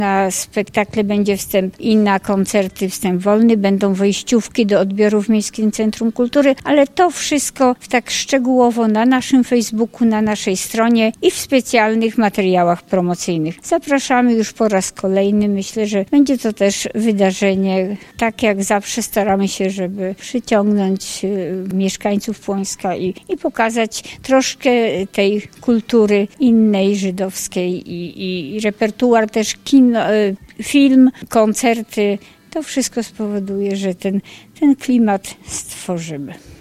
Na spektakle będzie wstęp i na koncerty wstęp wolny, będą wejściówki do odbioru w Miejskim Centrum Kultury, ale to wszystko tak szczegółowo na naszym Facebooku, na naszej stronie i w specjalnych materiałach promocyjnych. Zapraszamy już po raz kolejny. Myślę, że będzie to też wydarzenie, tak jak zawsze staramy się, żeby przyciągnąć mieszkańców Płońska i pokazać troszkę tej kultury innej, żydowskiej i repertuar też film, koncerty. To wszystko spowoduje, że ten klimat stworzymy.